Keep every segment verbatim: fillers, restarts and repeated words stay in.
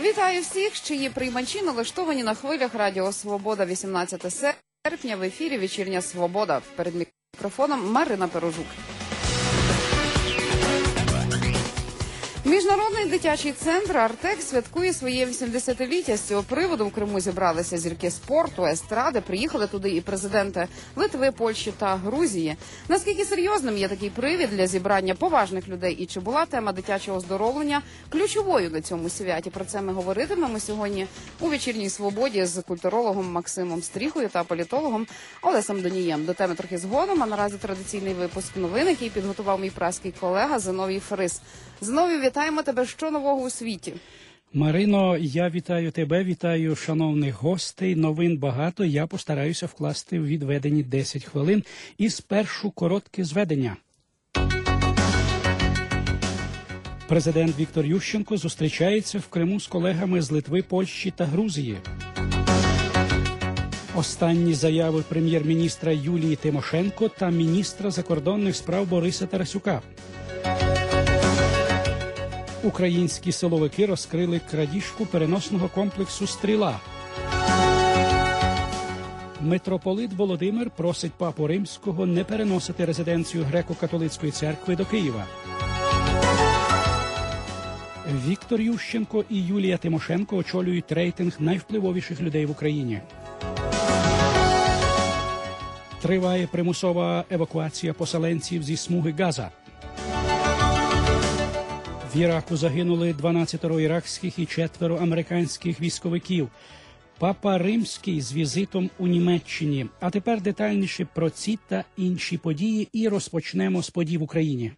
Вітаю всіх, чиї приймачі налаштовані на хвилях Радіо Свобода. вісімнадцяте серпня в ефірі «Вечірня Свобода». Перед мікрофоном Марина Перожук. Міжнародний дитячий центр «Артек» святкує своє вісімдесятиліття. З цього приводу в Криму зібралися зірки спорту, естради. Приїхали туди і президенти Литви, Польщі та Грузії. Наскільки серйозним є такий привід для зібрання поважних людей? І чи була тема дитячого оздоровлення ключовою на цьому святі? Про це ми говоритимемо сьогодні у «Вечірній Свободі» з культурологом Максимом Стріхою та політологом Олесем Донієм. До теми трохи згодом, а наразі традиційний випуск новин, який підготував мій праський колега Зиновій Фрис. Зиновій, вітаємо тебе. Що нового у світі? Марино, я вітаю тебе, вітаю шановних гостей. Новин багато, я постараюся вкласти в відведені десять хвилин. І спершу коротке зведення. Президент Віктор Ющенко зустрічається в Криму з колегами з Литви, Польщі та Грузії. Останні заяви прем'єр-міністра Юлії Тимошенко та міністра закордонних справ Бориса Тарасюка. Українські силовики розкрили крадіжку переносного комплексу «Стріла». Митрополит Володимир просить папу Римського не переносити резиденцію Греко-католицької церкви до Києва. Віктор Ющенко і Юлія Тимошенко очолюють рейтинг найвпливовіших людей в Україні. Триває примусова евакуація поселенців зі смуги Газа. В Іраку загинули дванадцятеро іракських і четверо американських військовиків. Папа Римський з візитом у Німеччині. А тепер детальніше про ці та інші події і розпочнемо з подій в Україні.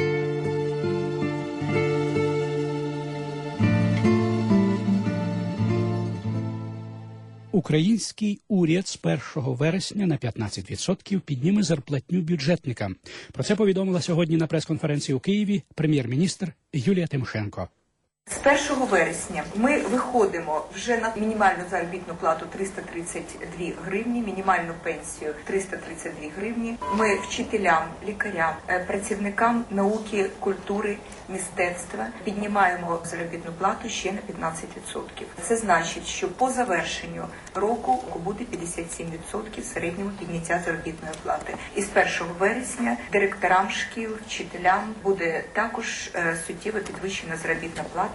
Український уряд з першого вересня на п'ятнадцять відсотків підніме зарплатню бюджетникам. Про це повідомила сьогодні на прес-конференції у Києві прем'єр-міністр Юлія Тимошенко. З першого вересня ми виходимо вже на мінімальну заробітну плату триста тридцять дві гривні, мінімальну пенсію триста тридцять дві гривні. Ми вчителям, лікарям, працівникам науки, культури, мистецтва піднімаємо заробітну плату ще на п'ятнадцять відсотків. Це значить, що по завершенню року буде п'ятдесят сім відсотків середнього підняття заробітної плати. І з першого вересня директорам шкіл, вчителям буде також суттєво підвищена заробітна плата.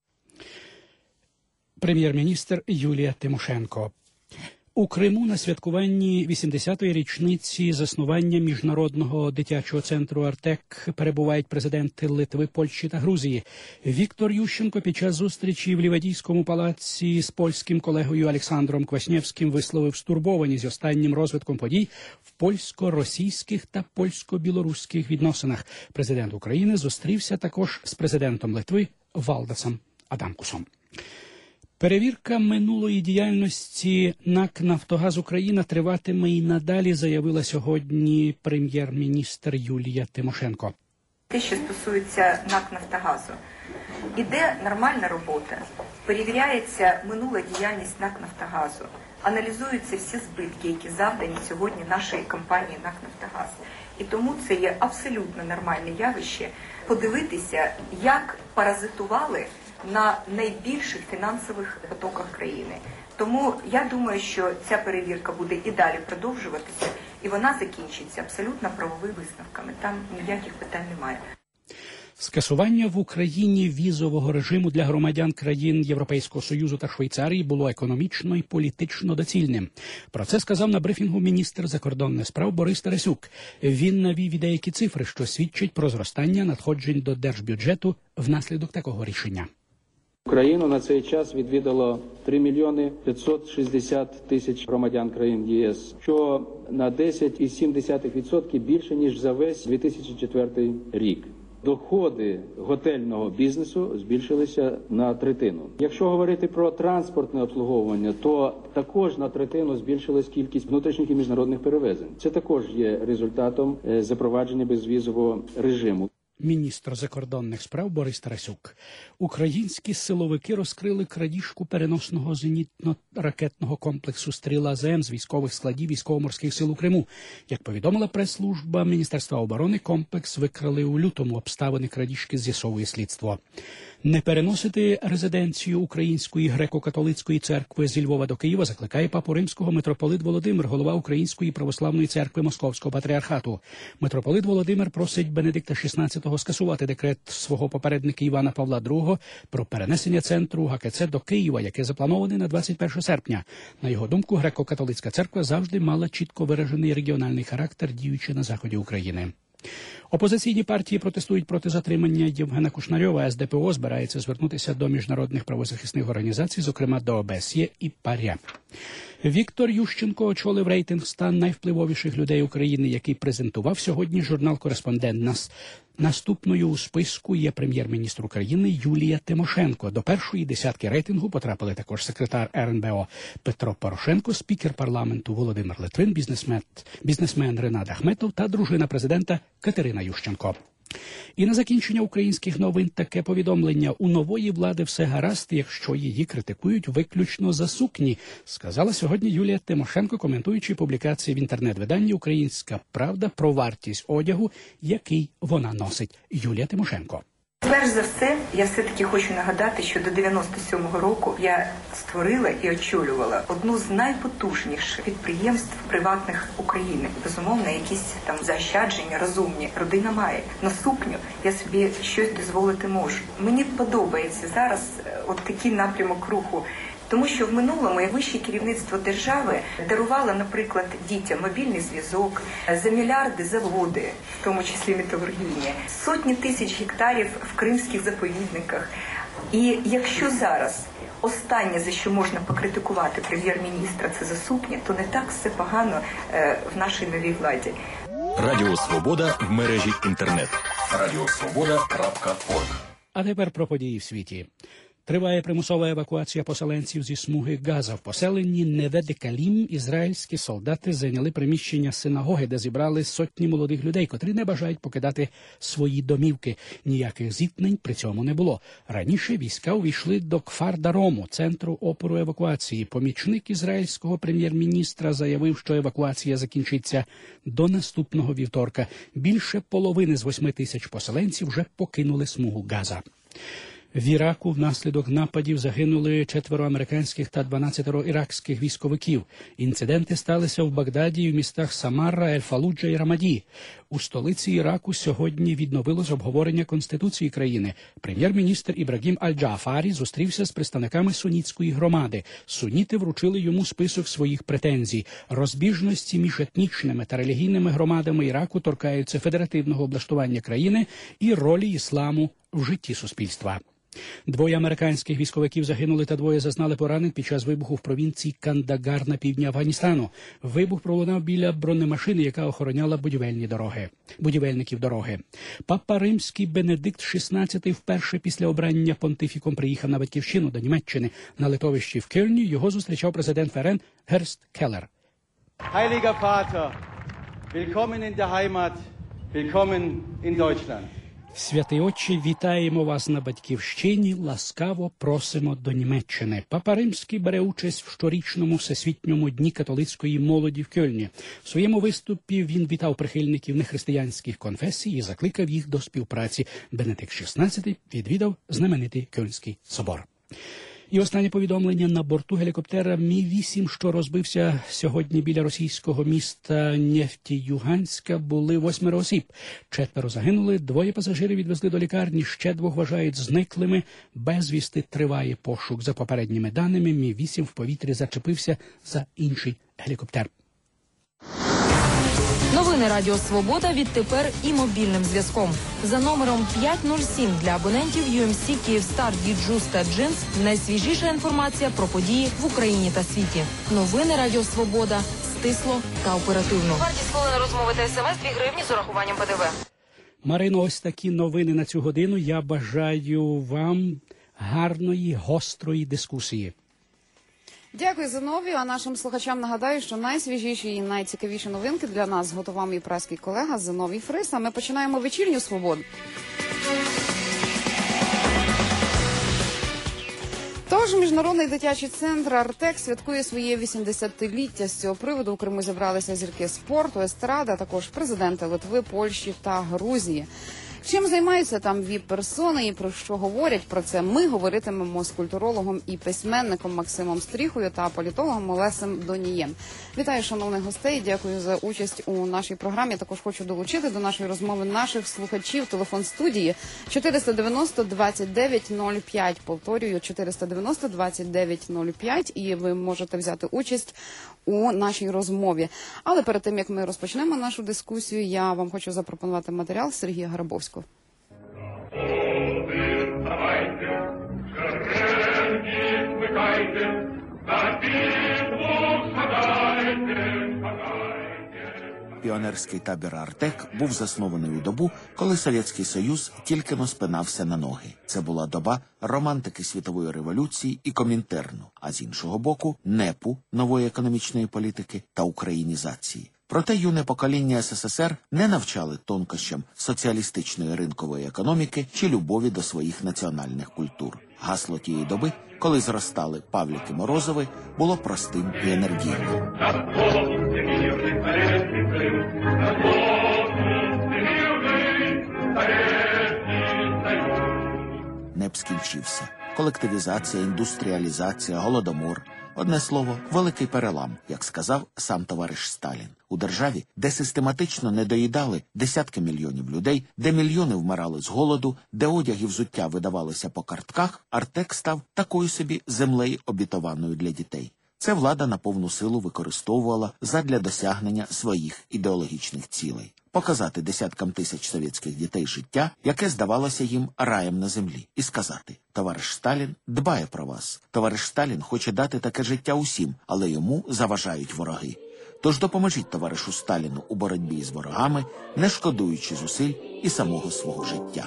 Прем'єр-міністр Юлія Тимошенко. У Криму на святкуванні вісімдесятої річниці заснування Міжнародного дитячого центру «Артек» перебувають президенти Литви, Польщі та Грузії. Віктор Ющенко під час зустрічі в Лівадійському палаці з польським колегою Олександром Кваснєвським висловив стурбованість останнім розвитком подій в польсько-російських та польсько-білоруських відносинах. Президент України зустрівся також з президентом Литви Валдасом Адамкусом. Перевірка минулої діяльності НАК «Нафтогаз Україна» триватиме і надалі, заявила сьогодні прем'єр-міністр Юлія Тимошенко. Те, що стосується НАК «Нафтогазу», іде нормальна робота, перевіряється минула діяльність НАК «Нафтогазу», аналізуються всі збитки, які завдані сьогодні нашої компанії НАК «Нафтогаз». І тому це є абсолютно нормальне явище подивитися, як паразитували на найбільших фінансових потоках країни. Тому я думаю, що ця перевірка буде і далі продовжуватися, і вона закінчиться абсолютно правовими висновками. Там ніяких питань немає. Скасування в Україні візового режиму для громадян країн Європейського Союзу та Швейцарії було економічно і політично доцільним. Про це сказав на брифінгу міністр закордонних справ Борис Тарасюк. Він навів і деякі цифри, що свідчать про зростання надходжень до держбюджету внаслідок такого рішення. Україну на цей час відвідало три мільйони п'ятсот шістдесят тисяч громадян країн ЄС, що на десять цілих сім десятих відсотка більше, ніж за весь дві тисячі четвертий рік. Доходи готельного бізнесу збільшилися на третину. Якщо говорити про транспортне обслуговування, то також на третину збільшилась кількість внутрішніх і міжнародних перевезень. Це також є результатом запровадження безвізового режиму. Міністр закордонних справ Борис Тарасюк. Українські силовики розкрили крадіжку переносного зенітно-ракетного комплексу «Стріла ЗМ» з військових складів військово-морських сил у Криму. Як повідомила прес-служба Міністерства оборони, комплекс викрали у лютому. Обставини крадіжки з'ясовує слідство. Не переносити резиденцію Української греко-католицької церкви зі Львова до Києва закликає папу римського митрополит Володимир, голова Української православної церкви Московського патріархату. Митрополит Володимир просить Бенедикта шістнадцятого скасувати декрет свого попередника Івана Павла другого про перенесення центру ГКЦ до Києва, яке заплановане на двадцять перше серпня. На його думку, греко-католицька церква завжди мала чітко виражений регіональний характер, діючи на заході України. Опозиційні партії протестують проти затримання Євгена Кушнарьова. ес де пе о збирається звернутися до міжнародних правозахисних організацій, зокрема до о бе ес є і ПАРЯ. Віктор Ющенко очолив рейтинг ста найвпливовіших людей України, який презентував сьогодні журнал «Кореспондент». Нас наступною у списку є прем'єр-міністр України Юлія Тимошенко. До першої десятки рейтингу потрапили також секретар ер ен бе о Петро Порошенко, спікер парламенту Володимир Литвин, бізнесмен, бізнесмен Ренат Ахметов та дружина президента Катерина Ющенко. І на закінчення українських новин таке повідомлення. У нової влади все гаразд, якщо її критикують виключно за сукні, сказала сьогодні Юлія Тимошенко, коментуючи публікації в інтернет-виданні «Українська правда» про вартість одягу, який вона носить. Юлія Тимошенко. Перш за все, я все-таки хочу нагадати, що до дев'яносто сьомого року я створила і очолювала одну з найпотужніших підприємств приватних України. Безумовно, якісь там заощадження розумні родина має. На сукню я собі щось дозволити можу. Мені подобається зараз от такий напрямок руху. Тому що в минулому вище керівництво держави дарувало, наприклад, дітям мобільний зв'язок, за мільярди заводи, в тому числі металургійні, сотні тисяч гектарів в кримських заповідниках. І якщо зараз останнє, за що можна покритикувати прем'єр-міністра, це за сукні, то не так все погано е, в нашій новій владі. Радіо Свобода в мережі інтернет. радіосвобода крапка орг. А тепер про події в світі. Триває примусова евакуація поселенців зі смуги Газа. В поселенні Неве-де-Калім ізраїльські солдати зайняли приміщення синагоги, де зібрали сотні молодих людей, котрі не бажають покидати свої домівки. Ніяких зіткнень при цьому не було. Раніше війська увійшли до Кфар-Дарому, центру опору евакуації. Помічник ізраїльського прем'єр-міністра заявив, що евакуація закінчиться до наступного вівторка. Більше половини з восьми тисяч поселенців вже покинули смугу Газа. В Іраку внаслідок нападів загинули четверо американських та дванадцятеро іракських військовиків. Інциденти сталися в Багдаді і в містах Самара, Ель-Фалуджа і Рамаді. У столиці Іраку сьогодні відновилось обговорення Конституції країни. Прем'єр-міністр Ібрагім Аль-Джаафарі зустрівся з представниками сунітської громади. Суніти вручили йому список своїх претензій. Розбіжності між етнічними та релігійними громадами Іраку торкаються федеративного облаштування країни і ролі ісламу в житті суспільства. Двоє американських військовиків загинули та двоє зазнали поранень під час вибуху в провінції Кандагар на півдні Афганістану. Вибух пролунав біля бронемашини, яка охороняла будівельні дороги. будівельників дороги. Папа Римський Бенедикт шістнадцятий вперше після обрання понтифіком приїхав на батьківщину до Німеччини. На литовищі в Кельні його зустрічав президент ФРН Герст Келлер. Heiliger Vater, willkommen in der Heimat, willkommen in Deutschland. Святий Отче, вітаємо вас на батьківщині, ласкаво просимо до Німеччини. Папа Римський бере участь в щорічному всесвітньому дні католицької молоді в Кельні. В своєму виступі він вітав прихильників нехристиянських конфесій і закликав їх до співпраці. Бенедикт шістнадцятий відвідав знаменитий Кельнський собор. І останнє повідомлення: на борту гелікоптера Мі вісім, що розбився сьогодні біля російського міста Нефтіюганська, були восьмеро осіб. Четверо загинули, двоє пасажирів відвезли до лікарні, ще двох вважають зниклими. Безвісти триває пошук. За попередніми даними, Мі вісім в повітрі зачепився за інший гелікоптер. Новини Радіо Свобода відтепер і мобільним зв'язком. За номером п'ять нуль сім для абонентів ю ем сі, Київстар, Діджус та Джинс найсвіжіша інформація про події в Україні та світі. Новини Радіо Свобода. Стисло та оперативно. Вартість хвилини розмови та смс дві гривні з урахуванням пе де ве. Марино, ось такі новини на цю годину. Я бажаю вам гарної, гострої дискусії. Дякую за нові. А нашим слухачам нагадаю, що найсвіжіші і найцікавіші новинки для нас готував мій праський колега Зиновій Фрис. А ми починаємо вечірню свободу. Тож Міжнародний дитячий центр «Артек» святкує своє вісімдесятиліття. З цього приводу у Криму зібралися зірки спорту, естрада, а також президенти Литви, Польщі та Грузії. Чим займаються там віп-персони і про що говорять про це, ми говоритимемо з культурологом і письменником Максимом Стріхою та політологом Олесем Донієм. Вітаю, шановних гостей, дякую за участь у нашій програмі. Також хочу долучити до нашої розмови наших слухачів. Телефон студії чотириста дев'яносто двадцять дев'ять нуль п'ять. Повторюю, чотириста дев'яносто двадцять дев'ять нуль п'ять, і ви можете взяти участь у нашій розмові. Але перед тим, як ми розпочнемо нашу дискусію, я вам хочу запропонувати матеріал Сергія Гарбовського. Піонерський табір «Артек» був заснований у добу, коли Совєтський Союз тільки-но спинався на ноги. Це була доба романтики світової революції і Комінтерну, а з іншого боку – НЕПу, нової економічної політики та українізації. Проте юне покоління СССР не навчали тонкощам соціалістичної ринкової економіки чи любові до своїх національних культур. Гасло тієї доби, коли зростали Павліки Морозови, було простим і енергійним. НЕП скінчився. Колективізація, індустріалізація, голодомор. Одне слово, великий перелам, як сказав сам товариш Сталін. У державі, де систематично недоїдали десятки мільйонів людей, де мільйони вмирали з голоду, де одяг і взуття видавалися по картках, «Артек» став такою собі землею обітованою для дітей. Це влада на повну силу використовувала задля досягнення своїх ідеологічних цілей. Показати десяткам тисяч совєтських дітей життя, яке здавалося їм раєм на землі, і сказати: товариш Сталін дбає про вас. Товариш Сталін хоче дати таке життя усім, але йому заважають вороги. Тож допоможіть товаришу Сталіну у боротьбі з ворогами, не шкодуючи зусиль і самого свого життя.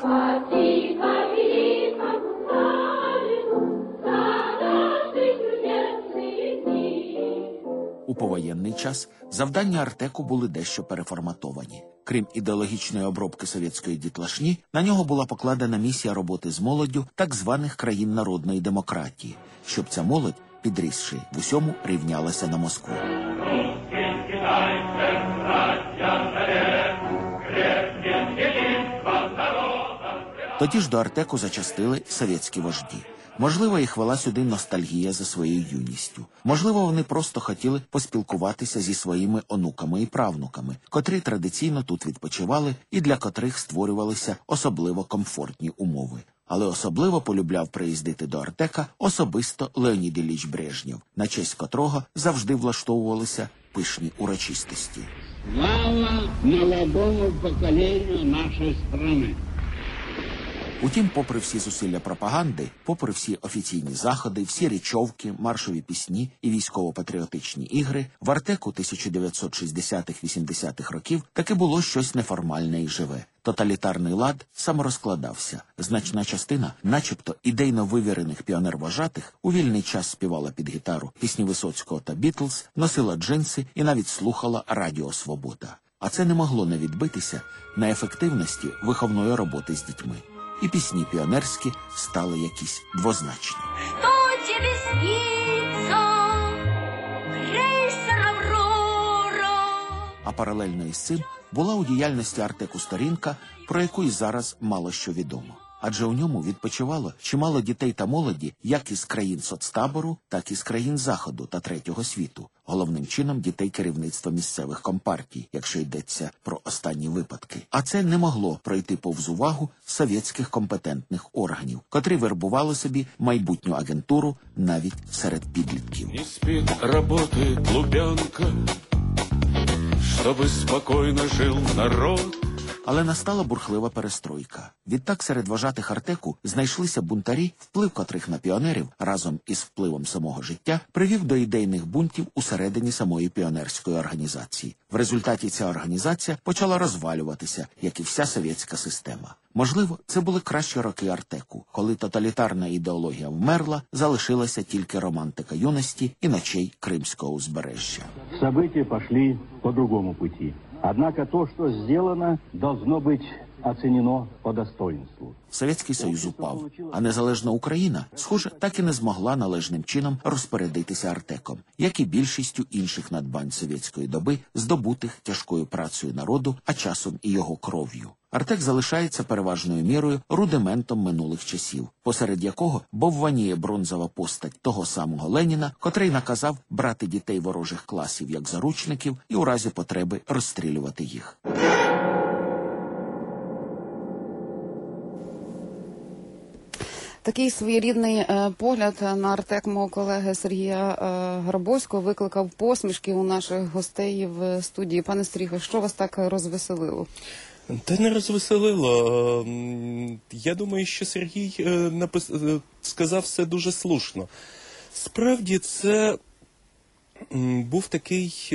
У повоєнний час завдання «Артеку» були дещо переформатовані. Крім ідеологічної обробки совєтської дітлашні, на нього була покладена місія роботи з молоддю так званих країн народної демократії, щоб ця молодь, підрісши в усьому, рівнялася на Москву. Тоді ж до «Артеку» зачастили совєтські вожді. Можливо, їх вела сюди ностальгія за своєю юністю. Можливо, вони просто хотіли поспілкуватися зі своїми онуками і правнуками, котрі традиційно тут відпочивали і для котрих створювалися особливо комфортні умови. Але особливо полюбляв приїздити до «Артека» особисто Леонід Ілліч Брежнєв, на честь котрого завжди влаштовувалися пишні урочистості. Слава молодому поколенню нашої країни! Утім, попри всі зусилля пропаганди, попри всі офіційні заходи, всі річовки, маршові пісні і військово-патріотичні ігри, в «Артеку» тисяча дев'ятсот шістдесятих-вісімдесятих років таки було щось неформальне і живе. Тоталітарний лад саморозкладався. Значна частина, начебто ідейно вивірених піонер-вожатих, у вільний час співала під гітару пісні Висоцького та Бітлз, носила джинси і навіть слухала Радіо Свобода. А це не могло не відбитися на ефективності виховної роботи з дітьми. І пісні піонерські стали якісь двозначні. Що тобі сниться, крейсер «Аврора»? А паралельно із цим була у діяльності «Артеку» сторінка, про яку і зараз мало що відомо. Адже у ньому відпочивало чимало дітей та молоді як із країн соцтабору, так і з країн Заходу та Третього світу. Головним чином дітей керівництва місцевих компартій, якщо йдеться про останні випадки. А це не могло пройти повз увагу совєтських компетентних органів, котрі вербували собі майбутню агентуру навіть серед підлітків. Не спить, работает Лубянка, щоб спокійно жив народ. Але настала бурхлива перестройка. Відтак серед вожатих «Артеку» знайшлися бунтарі, вплив котрих на піонерів, разом із впливом самого життя, привів до ідейних бунтів усередині самої піонерської організації. В результаті ця організація почала розвалюватися, як і вся совєтська система. Можливо, це були кращі роки «Артеку», коли тоталітарна ідеологія вмерла, залишилася тільки романтика юності і ночей Кримського узбережжя. События пошли по другому пути. Однако то, что сделано, должно быть оценено по достоинству. Совєтський Союз упав, а незалежна Україна, схоже, так і не змогла належним чином розпорядитися Артеком, як і більшістю інших надбань совєтської доби, здобутих тяжкою працею народу, а часом і його кров'ю. Артек залишається переважною мірою рудиментом минулих часів, посеред якого бовваніє бронзова постать того самого Леніна, котрий наказав брати дітей ворожих класів як заручників і у разі потреби розстрілювати їх. Такий своєрідний е, погляд на Артек мого колеги Сергія е, Грабовського викликав посмішки у наших гостей в студії. Пане Стріго, що вас так розвеселило? Та не розвеселило. Я думаю, що Сергій напис... сказав все дуже слушно. Справді, це був такий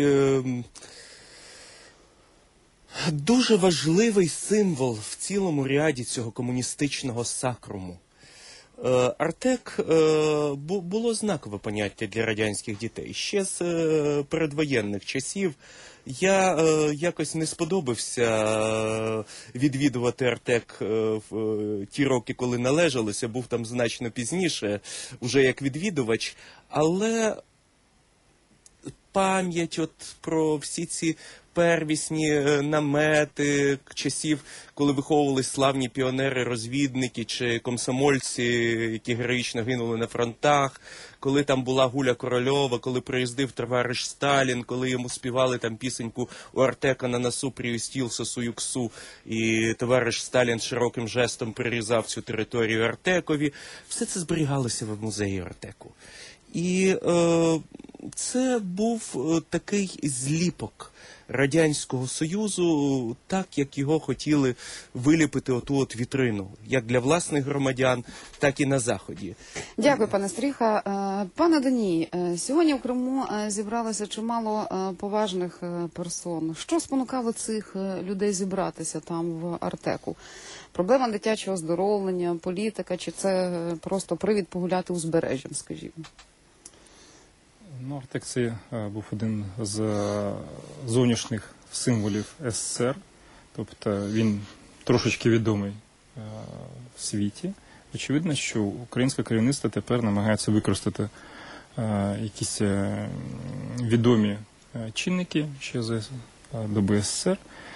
дуже важливий символ в цілому ряді цього комуністичного сакруму. Артек було знакове поняття для радянських дітей. Ще з передвоєнних часів я якось не сподобався відвідувати Артек в ті роки, коли належалося, був там значно пізніше, уже як відвідувач, але пам'ять от про всі ці первісні намети часів, коли виховувались славні піонери-розвідники чи комсомольці, які героїчно гинули на фронтах, коли там була Гуля Корольова, коли приїздив товариш Сталін, коли йому співали там пісеньку у Артека на носу приюстился Суюксу, і товариш Сталін широким жестом перерізав цю територію Артекові. Все це зберігалося в музеї Артеку. І е, це був такий зліпок Радянського Союзу, так, як його хотіли виліпити оту от вітрину, як для власних громадян, так і на Заході. Дякую, пане Стріха. Пане Даній, сьогодні в Криму зібралося чимало поважних персон. Що спонукало цих людей зібратися там в Артеку? Проблема дитячого оздоровлення, політика, чи це просто привід погуляти узбережжям, скажімо? Ну, Артек це був один з зовнішніх символів ес ес ер, тобто він трошечки відомий в світі. Очевидно, що українське керівництво тепер намагається використати якісь відомі чинники ще з доби ес ес ер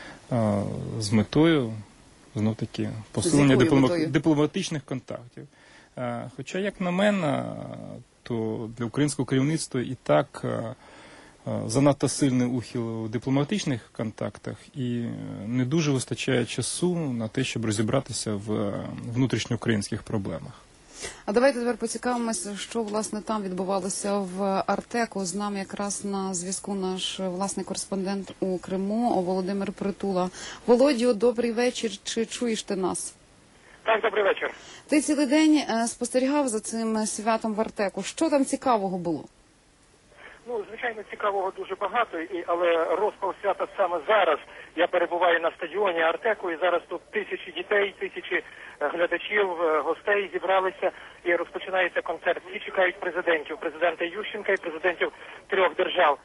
з метою, знов-таки, посилення диплома... дипломатичних контактів. Хоча, як на мене, то для українського керівництва і так занадто сильний ухил у дипломатичних контактах і не дуже вистачає часу на те, щоб розібратися в внутрішньоукраїнських проблемах. А давайте тепер поцікавимося, що, власне, там відбувалося в Артеку. З нами якраз на зв'язку наш власний кореспондент у Криму Володимир Притула. Володю, добрий вечір. Чи чуєш ти нас? Так, добрий вечір. Ти цілий день спостерігав за цим святом в Артеку. Що там цікавого було? Ну, звичайно, цікавого дуже багато, і, але розпал свята саме зараз. Я перебуваю на стадіоні Артеку, і зараз тут тисячі дітей, тисячі глядачів, гостей зібралися, і розпочинається концерт. Всі чекають президентів, президента Ющенка і президентів трьох держав.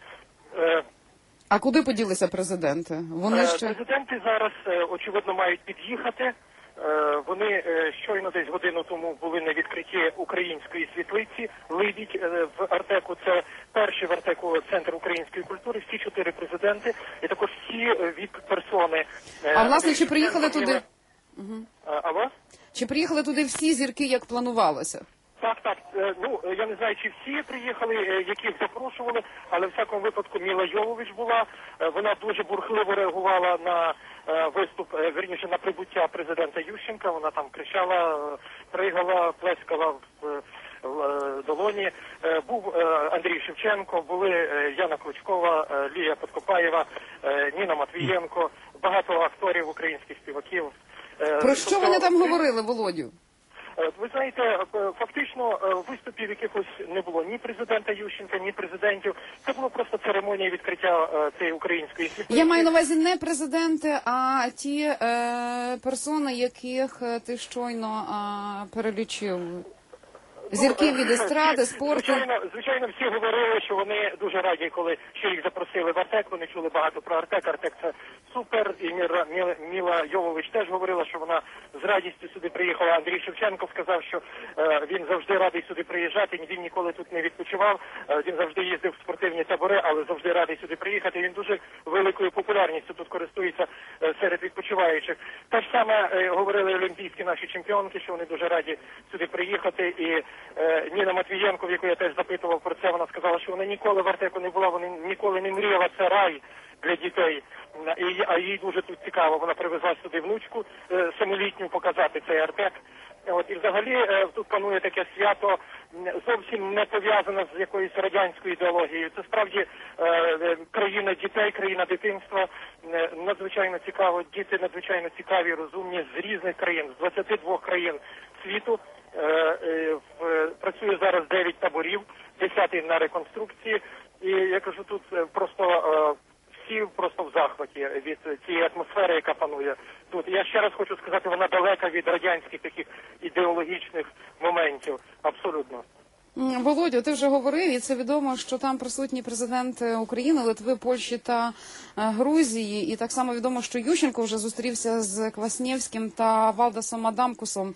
А куди поділися президенти? Вони ще... Президенти зараз, очевидно, мають під'їхати. Вони щойно десь годину тому були на відкритті української світлиці «Либідь» в Артеку. Це перший в Артеку центр української культури. Всі чотири президенти і також всі віп-персони. А власне, чи приїхали туди? Угу. Алло? Чи приїхали туди всі зірки, як планувалося? Так, так. Ну, я не знаю, чи всі приїхали, яких запрошували, але в всякому випадку Міла Йовович була. Вона дуже бурхливо реагувала на виступ, вірніше, на прибуття президента Ющенка. Вона там кричала, пригала, плескала в, в долоні. Був Андрій Шевченко, були Яна Клочкова, Лія Подкопаєва, Ніна Матвієнко, багато акторів, українських співаків. Про що тобто, вони там говорили, Володю? Ви знаєте, фактично виступів якихось не було ні президента Ющенка, ні президентів. Це було просто церемонія відкриття цієї української світлиці. Я маю на увазі не президенти, а ті е, персони, яких ти щойно е, перелічив. Зірки від естради, спорту. Звичайно, звичайно, всі говорили, що вони дуже раді, коли що їх запросили в Артек. Вони чули багато про Артек. Артек – це супер. І Міра, Міла, Міла Йовович теж говорила, що вона з радістю сюди приїхала. Андрій Шевченко сказав, що е, він завжди радий сюди приїжджати, він ніколи тут не відпочивав, е, він завжди їздив в спортивні табори, але завжди радий сюди приїхати. Він дуже великою популярністю тут користується е, серед відпочиваючих. Те ж саме е, говорили олімпійські наші чемпіонки, що вони дуже раді сюди приїхати. І е, Ніна Матвієнко, в яку я теж запитував про це, вона сказала, що вона ніколи в Артеку не була, вона ніколи не мріяла, це рай для дітей. І, а їй дуже тут цікаво, вона привезла сюди внучку е, семилітню показати цей Артек. От, і взагалі е, тут панує таке свято, зовсім не пов'язане з якоюсь радянською ідеологією. Це справді е, країна дітей, країна дитинства. Е, надзвичайно цікаво, діти надзвичайно цікаві, розумні з різних країн, з двадцяти двох країн світу. Е, е, в, працює зараз дев'ять таборів, десятий на реконструкції. І я кажу, тут просто... Е, всі просто в захваті від цієї атмосфери, яка панує тут. Я ще раз хочу сказати, вона далека від радянських таких ідеологічних моментів. Абсолютно. Володю, ти вже говорив, і це відомо, що там присутні президенти України, Литви, Польщі та Грузії. І так само відомо, що Ющенко вже зустрівся з Кваснєвським та Валдасом Адамкусом.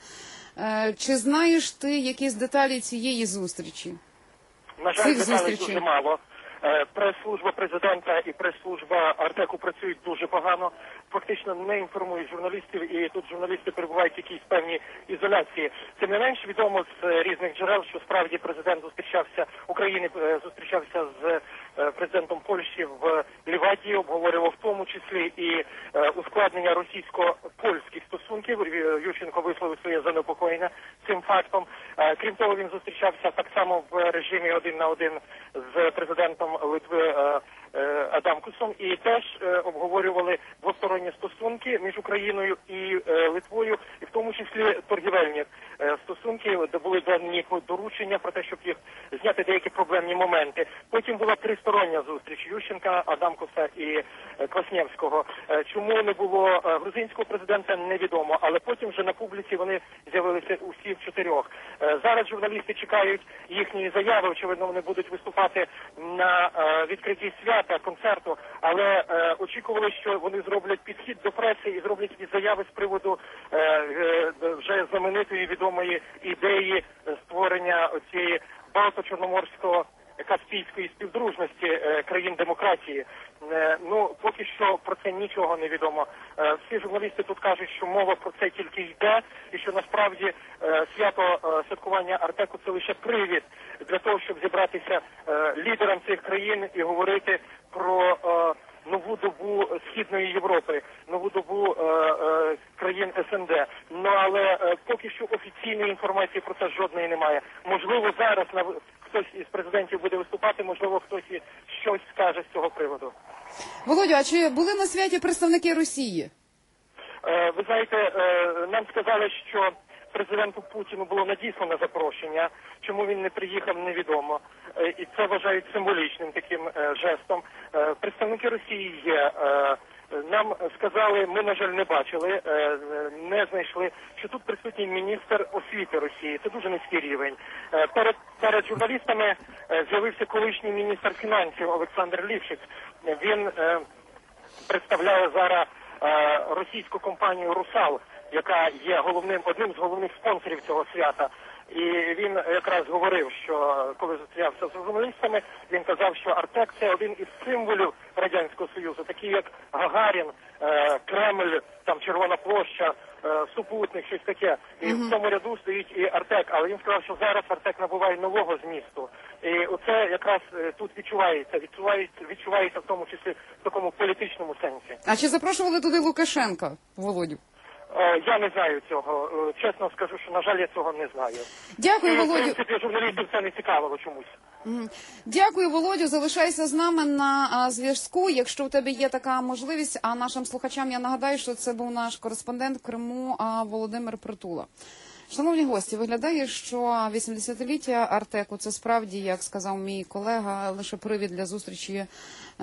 Чи знаєш ти якісь деталі цієї зустрічі? На жаль, деталей дуже мало. Прес-служба президента і прес-служба Артеку працюють дуже погано, фактично не інформують журналістів, і тут журналісти перебувають в якійсь певній ізоляції. Тим не менш, відомо з різних джерел, що справді президент зустрічався, України зустрічався з президентом Польщі в Лівадії, обговорював в тому числі і ускладнення російсько-польських стосунків. Ющенко висловив своє занепокоєння цим фактом. Крім того, він зустрічався так само в режимі один на один з президентом Литви Адамкусом і теж обговорювали двосторонні стосунки між Україною і Литвою, і в тому числі торгівельні стосунки, де були дані доручення про те, щоб їх зняти деякі проблемні моменти. Потім була тристороння зустріч Ющенка, Адамкуса і Кваснєвського. Чому не було грузинського президента, невідомо, але потім вже на публіці вони з'явилися усі в чотирьох. Зараз журналісти чекають їхньої заяви, очевидно, вони будуть виступати на відкритті свята, концерту, але е, очікували, що вони зроблять підхід до преси і зроблять якісь заяви з приводу е, е, вже знаменитої відомої ідеї створення цієї Балто-Чорноморського Каспійської співдружності е, країн демократії. Е, ну, поки що про це нічого не відомо. Е, всі журналісти тут кажуть, що мова про це тільки йде, і що насправді е, свято е, святкування Артеку – це лише привід для того, щоб зібратися е, лідерам цих країн і говорити про е, нову добу Східної Європи, нову добу е, е, країн ес ен де. Ну, але е, поки що офіційної інформації про це жодної немає. Можливо, зараз на хтось із президентів буде виступати, можливо, хтось і щось скаже з цього приводу. Володю, а чи були на святі представники Росії? Е, ви знаєте, е, нам сказали, що президенту Путіну було надіслано запрошення. Чому він не приїхав, невідомо. Е, і це вважають символічним таким е, жестом. Е, представники Росії є. Е, Нам сказали, ми, на жаль, не бачили, не знайшли, що тут присутній міністр освіти Росії. Це дуже низький рівень. Перед, перед журналістами з'явився колишній міністр фінансів Олександр Лівшиц. Він представляє зараз російську компанію «Русал», яка є головним, одним з головних спонсорів цього свята. І він якраз говорив, що коли зустрічався з журналістами, він казав, що Артек – це один із символів Радянського Союзу, такі як Гагарін, Кремль, там Червона площа, супутник, щось таке. І mm-hmm. в цьому ряду стоїть і Артек. Але він сказав, що зараз Артек набуває нового змісту. І оце якраз тут відчувається, відчувається, відчувається в тому числі в такому політичному сенсі. А чи запрошували туди Лукашенка, Володю? Я не знаю цього. Чесно скажу, що, на жаль, я цього не знаю. Дякую, і, Володю. В принципі, журналістів це не цікавило чомусь. Mm. Дякую, Володю. Залишайся з нами на а, зв'язку, якщо у тебе є така можливість. А нашим слухачам я нагадаю, що це був наш кореспондент в Криму а, Володимир Притула. Шановні гості, виглядає, що вісімдесятиліття Артеку – це справді, як сказав мій колега, лише привід для зустрічі е,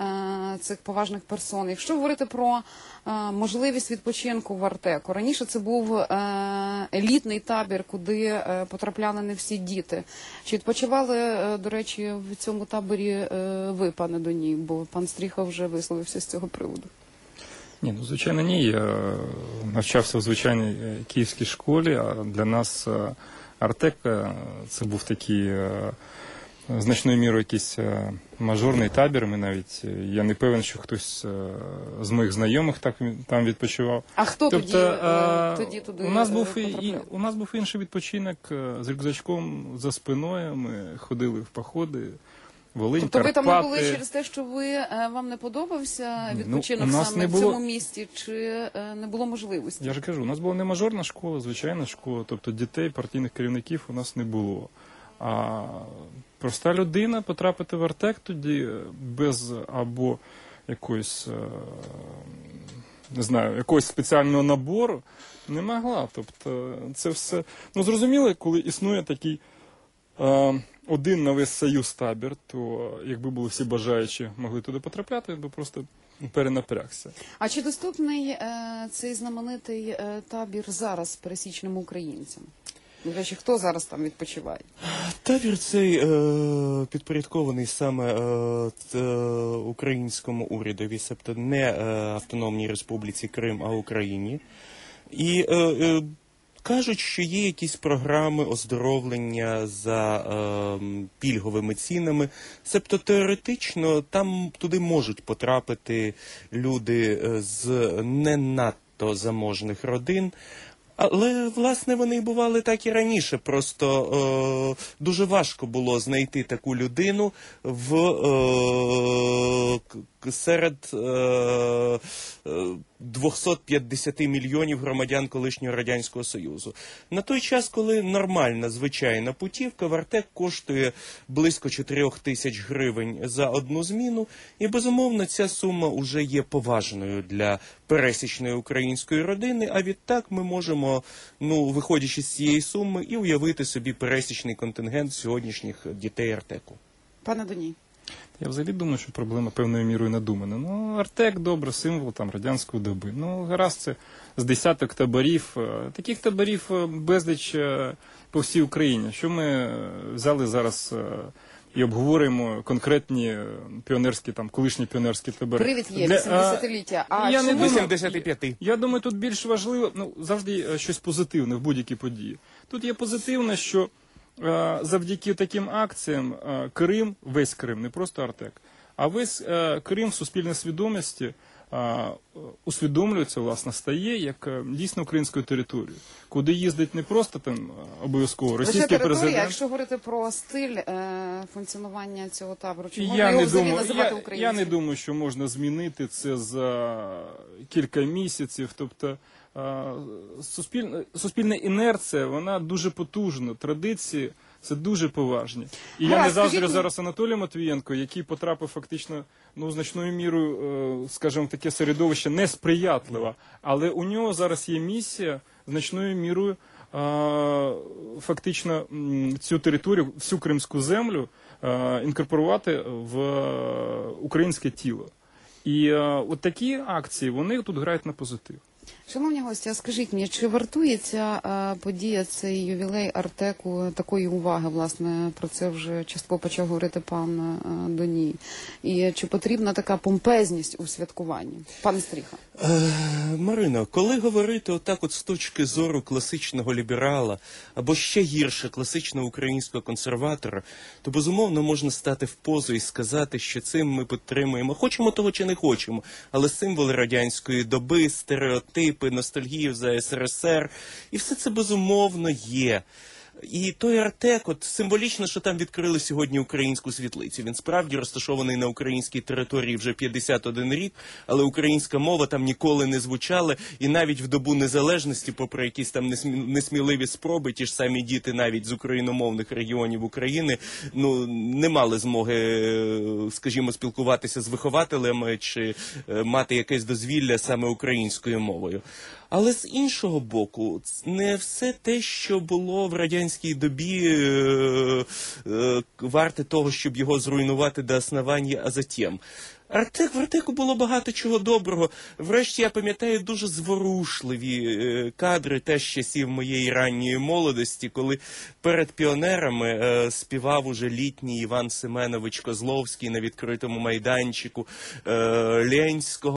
цих поважних персон. Якщо говорити про е, можливість відпочинку в Артеку, раніше це був е, елітний табір, куди е, потрапляли не всі діти. Чи відпочивали, е, до речі, в цьому таборі е, ви, пане Доній, бо пан Стріха вже висловився з цього приводу? Ні, ну звичайно, ні. Я навчався в звичайній київській школі, а для нас Артек це був такий значною мірою якийсь мажорний табір. Ми навіть, я не певен, що хтось з моїх знайомих так там відпочивав. А хто тобто, тоді, тоді туди у нас був потрапляв? і у нас був інший відпочинок з рюкзачком за спиною. Ми ходили в походи. Волинь, тобто ви там не Карпати. були через те, що ви, е, вам не подобався відпочинок Ну, у нас саме не в було- цьому місті, чи е, не було можливості? Я ж кажу, у нас була не мажорна школа, звичайна школа, тобто дітей, партійних керівників у нас не було. А проста людина потрапити в Артек тоді без або якоїсь, е, не знаю, якогось спеціального набору не могла. Тобто це все, ну зрозуміло, коли існує такий е, один на весь Союз табір, то якби були всі бажаючі могли туди потрапляти, би просто перенапрягся. А чи доступний е, цей знаменитий е, табір зараз пересічним українцям? До речі, хто зараз там відпочиває? Табір цей е, підпорядкований саме е, т, е, українському урядові, себто не е, Автономній Республіці Крим, а Україні. І е, е, кажуть, що є якісь програми оздоровлення за е, пільговими цінами. Себто теоретично там туди можуть потрапити люди з не надто заможних родин. Але, власне, вони бували так і раніше. Просто е, дуже важко було знайти таку людину в, е, к- серед е, двісті п'ятдесят мільйонів громадян колишнього Радянського Союзу. На той час, коли нормальна, звичайна путівка в Артек коштує близько чотирьох тисяч гривень за одну зміну, і, безумовно, ця сума вже є поважною для пересічної української родини, а відтак ми можемо, ну, виходячи з цієї суми, і уявити собі пересічний контингент сьогоднішніх дітей Артеку. Пане Доній. Я взагалі думаю, що проблема певною мірою надумана. Ну, Артек, добре, символ там радянської доби. Ну, гаразд, це з десяток таборів. Таких таборів безліч по всій Україні. Що ми взяли зараз і обговорюємо конкретні піонерські, там, колишні піонерські табори. Привід є, Для- вісімдесятиліття. А я не чому? думаю, вісімдесят п'ять. Я думаю, тут більш важливо, ну, завжди щось позитивне в будь-якій події. Тут є позитивне, що е, завдяки таким акціям е, Крим, весь Крим, не просто Артек, а весь е, Крим в суспільній свідомості е, усвідомлюється, власне, стає як е, дійсно українською територією, куди їздить не просто там е, обов'язково Лише російський територія, президент. якщо говорити про стиль е, функціонування цього табору, чи можна Я його не, взагалі думаю, називати я, українським? я не думаю, що можна змінити це за кілька місяців. Тобто е, суспільна, суспільна інерція, вона дуже потужна, традиції це дуже поважні. І я Гаразд, не заздрю скажіть- зараз Анатолію Матвієнку, який потрапив фактично, ну, значною мірою, е, скажімо, в таке середовище несприятливе, але у нього зараз є місія значною мірою е, фактично м, цю територію, всю кримську землю е, інкорпорувати в е, українське тіло. І е, от такі акції, вони тут грають на позитив. Шановні гості, а скажіть мені, чи вартує ця е, подія, цей ювілей Артеку такої уваги? Власне, про це вже частково почав говорити пан е, Доній. І чи потрібна така помпезність у святкуванні? Пане Стріха. Е, Марино, коли говорити отак от з точки зору класичного ліберала, або ще гірше класичного українського консерватора, то безумовно можна стати в позу і сказати, що цим ми підтримуємо, хочемо того чи не хочемо, але символи радянської доби, стереотипи, ностальгію за ес ер ес ер, і все це безумовно є. І той Артек, от символічно, що там відкрили сьогодні українську світлицю. Він справді розташований на українській території вже п'ятдесят один рік, але українська мова там ніколи не звучала, і навіть в добу незалежності, попри якісь там несмі- несміливі спроби, ті ж самі діти навіть з україномовних регіонів України, ну, не мали змоги, е, скажімо, спілкуватися з вихователями чи е, мати якесь дозвілля саме українською мовою. Але з іншого боку, не все те, що було в радянській добі, е, е, варте того, щоб його зруйнувати до основання, а затем. Артек, в Артеку було багато чого доброго. Врешті, я пам'ятаю дуже зворушливі е, кадри теж з часів моєї ранньої молодості, коли перед піонерами е, співав уже літній Іван Семенович Козловський на відкритому майданчику е, Ленського.